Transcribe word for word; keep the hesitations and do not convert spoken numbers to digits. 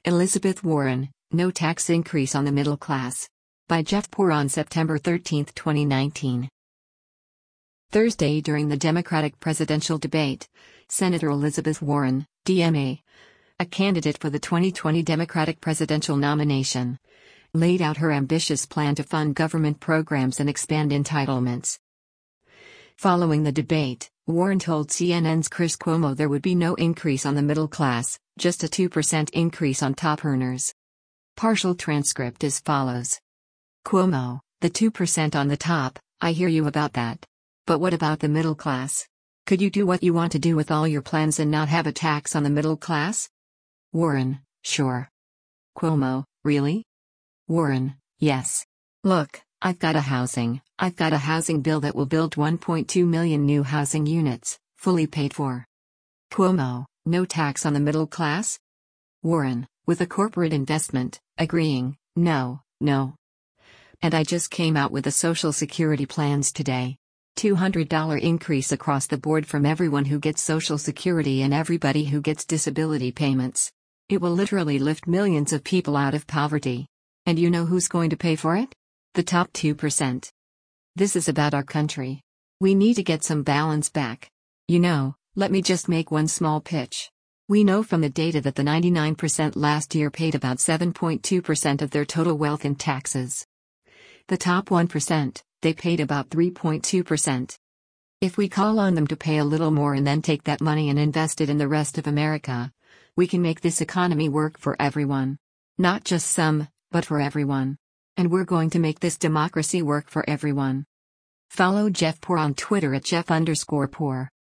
Elizabeth Warren, no tax increase on the middle class. By Jeff Poor on September thirteenth, twenty nineteen. Thursday, during the Democratic presidential debate, Senator Elizabeth Warren, D M A, a candidate for the twenty twenty Democratic presidential nomination, laid out her ambitious plan to fund government programs and expand entitlements. Following the debate, Warren told C N N's Chris Cuomo there would be no increase on the middle class, just a two percent increase on top earners. Partial transcript as follows. Cuomo, the two percent on the top, I hear you about that. But what about the middle class? Could you do what you want to do with all your plans and not have a tax on the middle class? Warren, sure. Cuomo, really? Warren, yes. Look, I've got a housing, I've got a housing bill that will build one point two million new housing units, fully paid for. Cuomo, no tax on the middle class? Warren, with a corporate investment, agreeing, no, no. And I just came out with the Social Security plans today. two hundred dollars increase across the board from everyone who gets Social Security and everybody who gets disability payments. It will literally lift millions of people out of poverty. And you know who's going to pay for it? The top two percent. This is about our country. We need to get some balance back. You know, let me just make one small pitch. We know from the data that the ninety-nine percent last year paid about seven point two percent of their total wealth in taxes. The top one percent, they paid about three point two percent. If we call on them to pay a little more and then take that money and invest it in the rest of America, we can make this economy work for everyone. Not just some, but for everyone. And we're going to make this democracy work for everyone. Follow Jeff Poor on Twitter at Jeff underscore Poor.